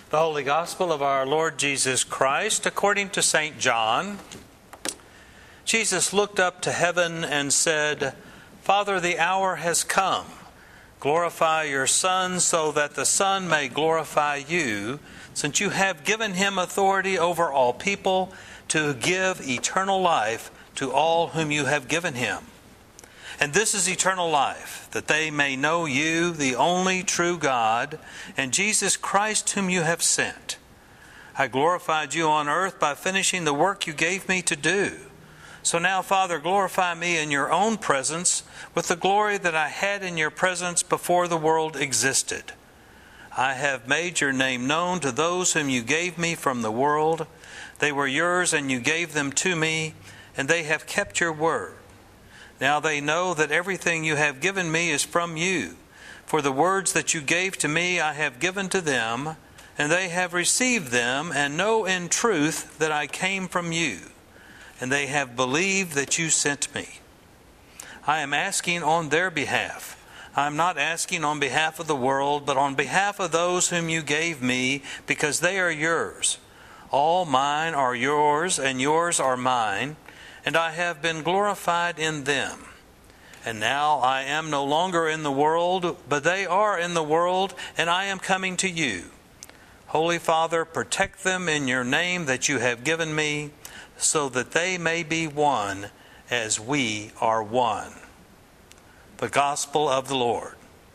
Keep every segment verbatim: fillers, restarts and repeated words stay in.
The Holy Gospel of our Lord Jesus Christ according to Saint John. Jesus looked up to heaven and said, "Father, the hour has come. Glorify your Son, so that the Son may glorify you, since you have given him authority over all people to give eternal life to all whom you have given him. And this is eternal life, that they may know you, the only true God, and Jesus Christ whom you have sent. I glorified you on earth by finishing the work you gave me to do. So now, Father, glorify me in your own presence with the glory that I had in your presence before the world existed. I have made your name known to those whom you gave me from the world. They were yours, and you gave them to me, and they have kept your word. Now they know that everything you have given me is from you. For the words that you gave to me I have given to them, and they have received them, and know in truth that I came from you, and they have believed that you sent me. I am asking on their behalf. I am not asking on behalf of the world, but on behalf of those whom you gave me, because they are yours. All mine are yours, and yours are mine, and I have been glorified in them. And now I am no longer in the world, but they are in the world, and I am coming to you. Holy Father, protect them in your name that you have given me, so that they may be one as we are one." The Gospel of the Lord.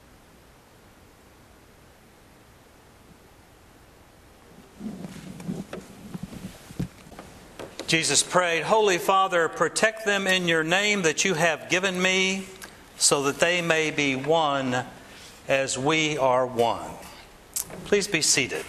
Jesus prayed, "Holy Father, protect them in your name that you have given me, so that they may be one as we are one." Please be seated.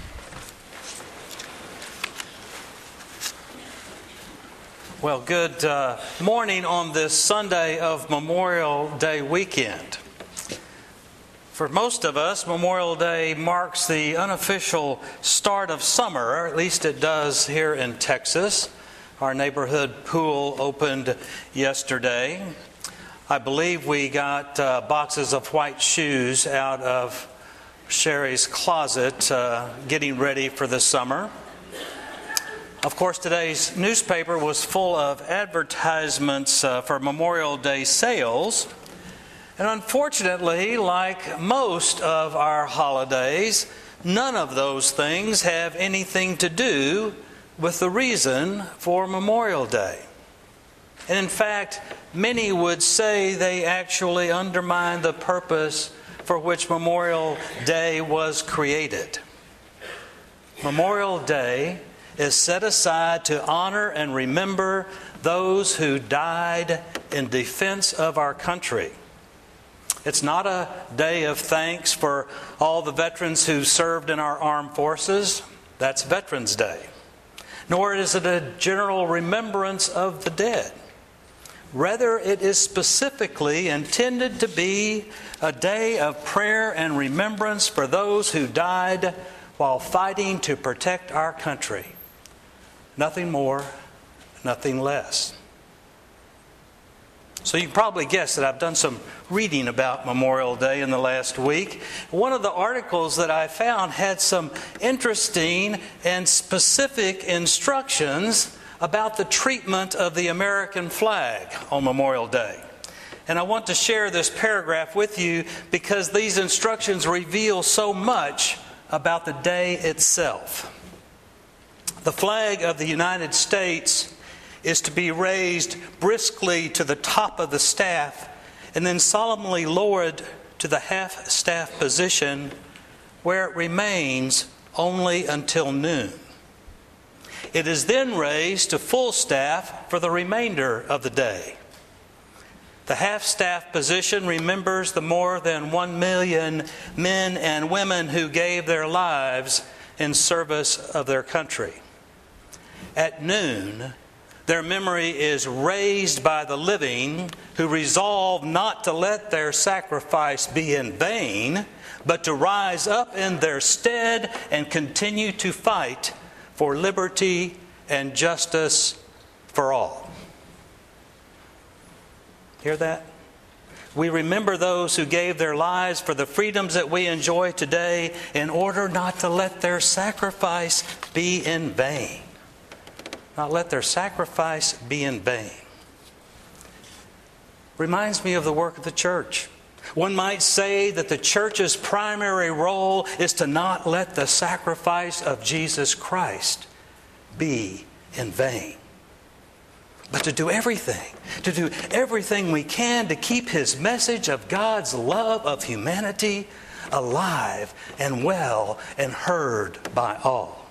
Well, good uh, morning on this Sunday of Memorial Day weekend. For most of us, Memorial Day marks the unofficial start of summer, or at least it does here in Texas. Our neighborhood pool opened yesterday. I believe we got uh, boxes of white shoes out of Sherry's closet, uh, getting ready for the summer. Of course, today's newspaper was full of advertisements uh, for Memorial Day sales. And unfortunately, like most of our holidays, none of those things have anything to do with the reason for Memorial Day. And in fact, many would say they actually undermine the purpose for which Memorial Day was created. Memorial Day is set aside to honor and remember those who died in defense of our country. It's not a day of thanks for all the veterans who served in our armed forces. That's Veterans Day. Nor is it a general remembrance of the dead. Rather, it is specifically intended to be a day of prayer and remembrance for those who died while fighting to protect our country. Nothing more, nothing less. So you can probably guess that I've done some reading about Memorial Day in the last week. One of the articles that I found had some interesting and specific instructions about the treatment of the American flag on Memorial Day. And I want to share this paragraph with you because these instructions reveal so much about the day itself. The flag of the United States is to be raised briskly to the top of the staff and then solemnly lowered to the half-staff position, where it remains only until noon. It is then raised to full staff for the remainder of the day. The half-staff position remembers the more than one million men and women who gave their lives in service of their country. At noon, their memory is raised by the living who resolve not to let their sacrifice be in vain, but to rise up in their stead and continue to fight for liberty and justice for all. Hear that? We remember those who gave their lives for the freedoms that we enjoy today in order not to let their sacrifice be in vain. Not let their sacrifice be in vain. Reminds me of the work of the church. One might say that the church's primary role is to not let the sacrifice of Jesus Christ be in vain, but to do everything, to do everything we can to keep His message of God's love of humanity alive and well and heard by all.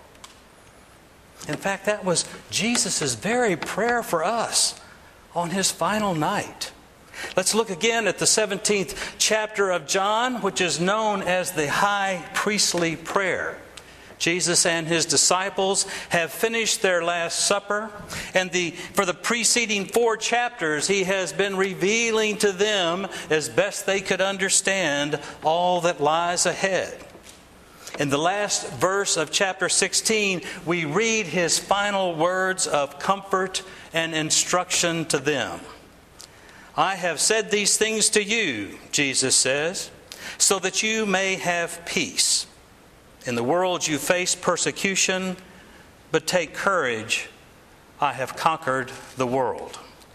In fact, that was Jesus' very prayer for us on His final night. Let's look again at the seventeenth chapter of John, which is known as the high priestly prayer. Jesus and His disciples have finished their Last Supper, and the, for the preceding four chapters, He has been revealing to them, as best they could understand, all that lies ahead. In the last verse of chapter sixteen, we read His final words of comfort and instruction to them. I have said these things to you, Jesus says, so that you may have peace. In the world you face persecution, but take courage. I have conquered the world.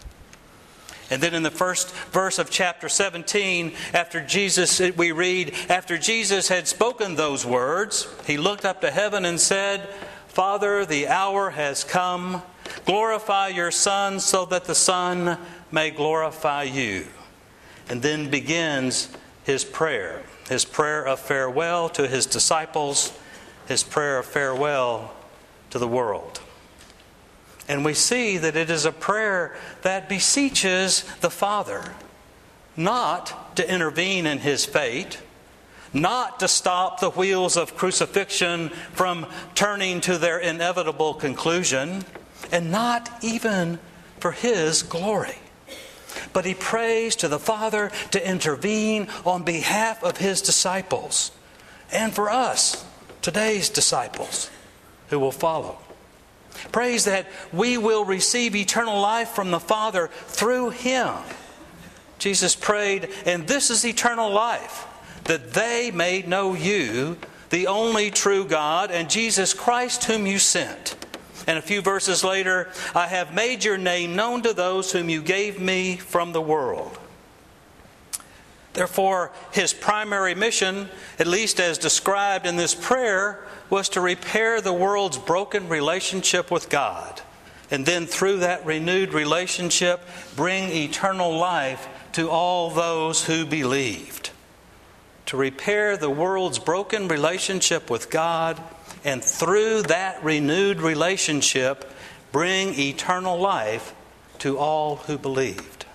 And then in the first verse of chapter seventeen, after Jesus, we read, after Jesus had spoken those words, He looked up to heaven and said, Father, the hour has come. Glorify your Son so that the Son may glorify you. And then begins His prayer. His prayer of farewell to His disciples, His prayer of farewell to the world. And we see that it is a prayer that beseeches the Father, not to intervene in His fate, not to stop the wheels of crucifixion from turning to their inevitable conclusion, and not even for His glory. But He prays to the Father to intervene on behalf of His disciples and for us, today's disciples, who will follow. Prays that we will receive eternal life from the Father through Him. Jesus prayed, and this is eternal life, that they may know you, the only true God, and Jesus Christ whom you sent. And a few verses later, I have made your name known to those whom you gave me from the world. Therefore, His primary mission, at least as described in this prayer, was to repair the world's broken relationship with God. And then through that renewed relationship, bring eternal life to all those who believed. To repair the world's broken relationship with God, and through that renewed relationship, bring eternal life to all who believed.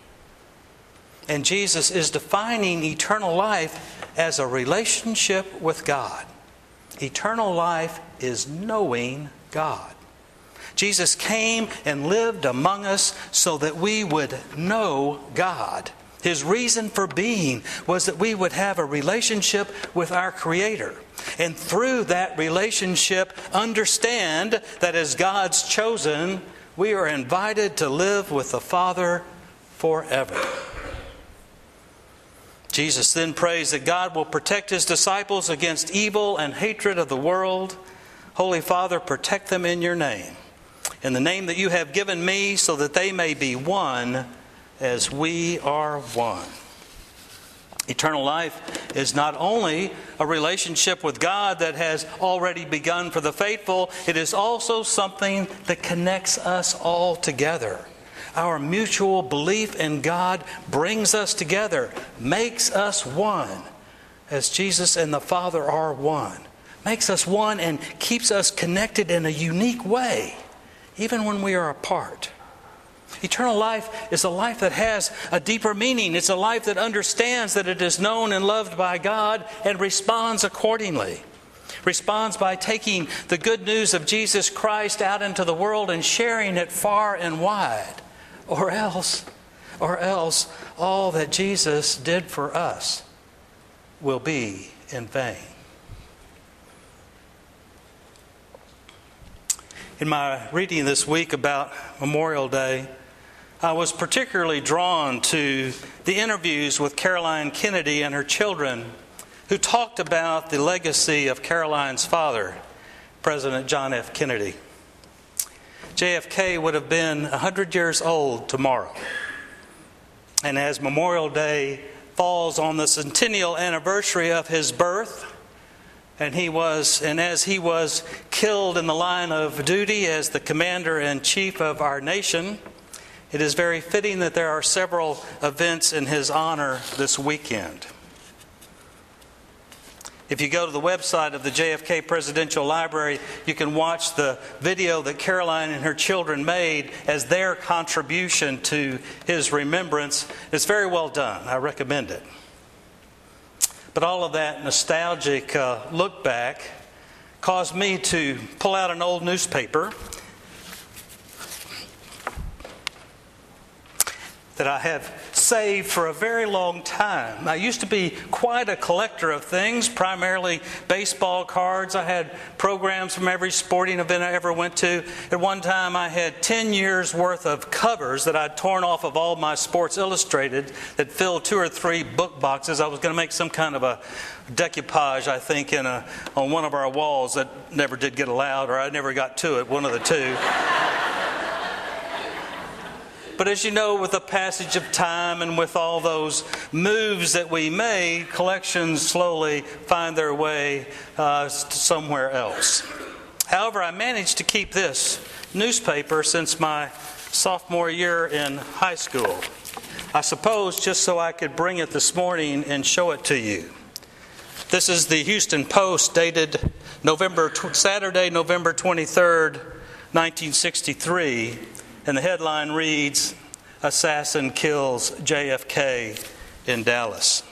And Jesus is defining eternal life as a relationship with God. Eternal life is knowing God. Jesus came and lived among us so that we would know God. His reason for being was that we would have a relationship with our Creator. And through that relationship, understand that as God's chosen, we are invited to live with the Father forever. Jesus then prays that God will protect His disciples against evil and hatred of the world. Holy Father, protect them in your name, in the name that you have given me, so that they may be one as we are one. Eternal life is not only a relationship with God that has already begun for the faithful, it is also something that connects us all together. Our mutual belief in God brings us together, makes us one, as Jesus and the Father are one. Makes us one and keeps us connected in a unique way, even when we are apart. Eternal life is a life that has a deeper meaning. It's a life that understands that it is known and loved by God and responds accordingly. Responds by taking the good news of Jesus Christ out into the world and sharing it far and wide. Or else, or else, all that Jesus did for us will be in vain. In my reading this week about Memorial Day, I was particularly drawn to the interviews with Caroline Kennedy and her children, who talked about the legacy of Caroline's father, President John F. Kennedy. J F K would have been one hundred years old tomorrow. And as Memorial Day falls on the centennial anniversary of his birth, and he was, and as he was killed in the line of duty as the commander-in-chief of our nation, it is very fitting that there are several events in his honor this weekend. If you go to the website of the J F K Presidential Library, you can watch the video that Caroline and her children made as their contribution to his remembrance. It's very well done. I recommend it. But all of that nostalgic uh, look back caused me to pull out an old newspaper that I have saved for a very long time. I used to be quite a collector of things, primarily baseball cards. I had programs from every sporting event I ever went to. At one time, I had ten years worth of covers that I'd torn off of all my Sports Illustrated that filled two or three book boxes. I was going to make some kind of a decoupage, I think, in a, on one of our walls that never did get allowed, or I never got to it, one of the two. But as you know, with the passage of time and with all those moves that we made, collections slowly find their way uh, somewhere else. However, I managed to keep this newspaper since my sophomore year in high school. I suppose just so I could bring it this morning and show it to you. This is the Houston Post, dated November Saturday, November twenty-third, nineteen sixty-three. And the headline reads, "Assassin Kills J F K in Dallas."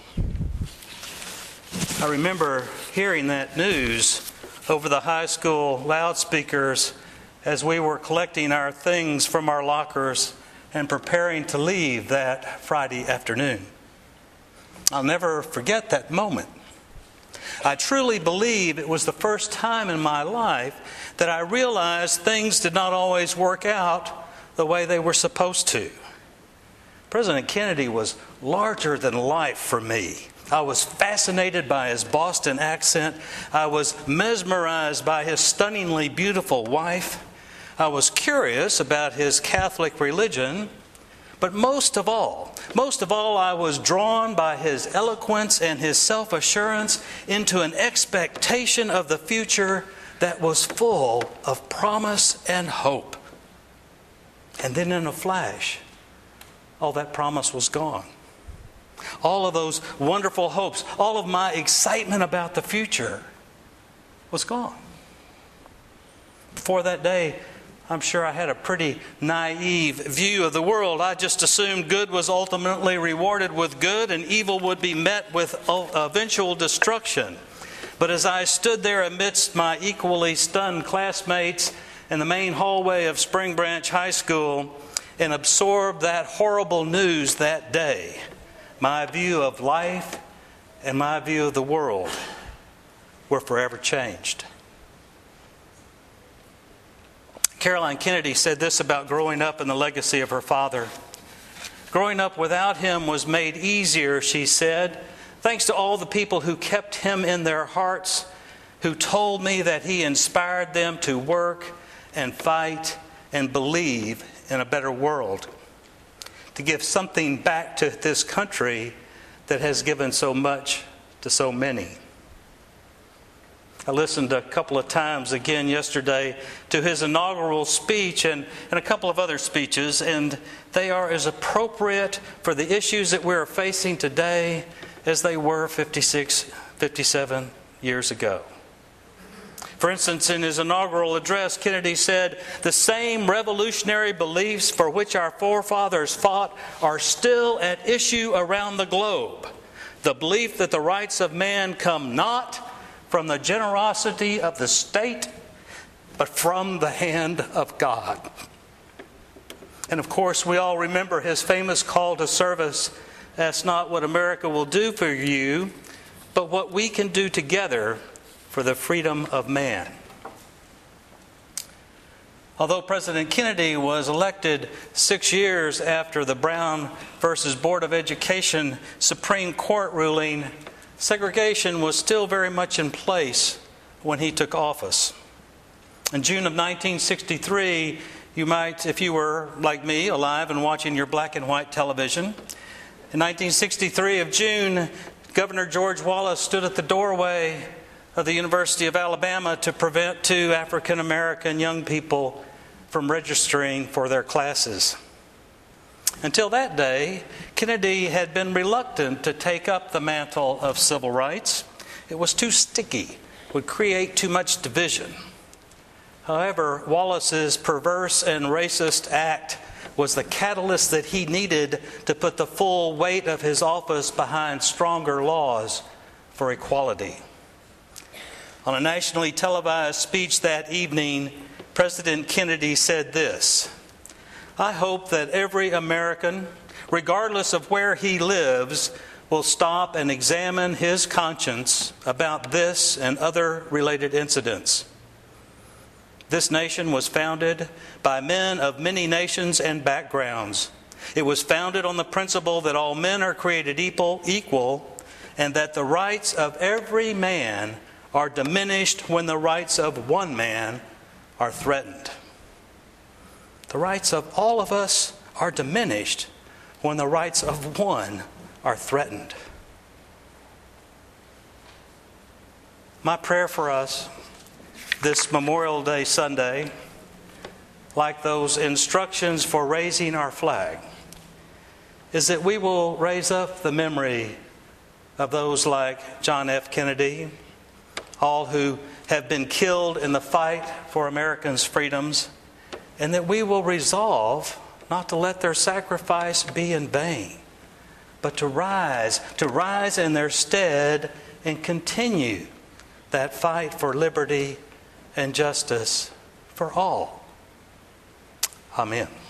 I remember hearing that news over the high school loudspeakers as we were collecting our things from our lockers and preparing to leave that Friday afternoon. I'll never forget that moment. I truly believe it was the first time in my life that I realized things did not always work out the way they were supposed to. President Kennedy was larger than life for me. I was fascinated by his Boston accent. I was mesmerized by his stunningly beautiful wife. I was curious about his Catholic religion. But most of all, most of all, I was drawn by his eloquence and his self-assurance into an expectation of the future that was full of promise and hope. And then in a flash, all that promise was gone. All of those wonderful hopes, all of my excitement about the future was gone. Before that day, I'm sure I had a pretty naive view of the world. I just assumed good was ultimately rewarded with good and evil would be met with eventual destruction. But as I stood there amidst my equally stunned classmates in the main hallway of Spring Branch High School and absorbed that horrible news that day, my view of life and my view of the world were forever changed. Caroline Kennedy said this about growing up in the legacy of her father. Growing up without him was made easier, she said, thanks to all the people who kept him in their hearts, who told me that he inspired them to work and fight and believe in a better world, to give something back to this country that has given so much to so many. I listened a couple of times again yesterday to his inaugural speech and, and a couple of other speeches, and they are as appropriate for the issues that we're facing today as they were fifty-six, fifty-seven years ago. For instance, in his inaugural address, Kennedy said, "The same revolutionary beliefs for which our forefathers fought are still at issue around the globe. The belief that the rights of man come not from the generosity of the state, but from the hand of God." And of course, we all remember his famous call to service, "That's not what America will do for you, but what we can do together for the freedom of man." Although President Kennedy was elected six years after the Brown versus Board of Education Supreme Court ruling, segregation was still very much in place when he took office. In June of nineteen sixty-three, you might, if you were like me, alive and watching your black and white television, in nineteen sixty-three of June, Governor George Wallace stood at the doorway of the University of Alabama to prevent two African American young people from registering for their classes. Until that day, Kennedy had been reluctant to take up the mantle of civil rights. It was too sticky, would create too much division. However, Wallace's perverse and racist act was the catalyst that he needed to put the full weight of his office behind stronger laws for equality. On a nationally televised speech that evening, President Kennedy said this: "I hope that every American, regardless of where he lives, will stop and examine his conscience about this and other related incidents. This nation was founded by men of many nations and backgrounds. It was founded on the principle that all men are created equal, equal, and that the rights of every man are diminished when the rights of one man are threatened. The rights of all of us are diminished when the rights of one are threatened." My prayer for us this Memorial Day Sunday, like those instructions for raising our flag, is that we will raise up the memory of those like John F. Kennedy, all who have been killed in the fight for Americans' freedoms, and that we will resolve not to let their sacrifice be in vain, but to rise, to rise in their stead and continue that fight for liberty and justice for all. Amen.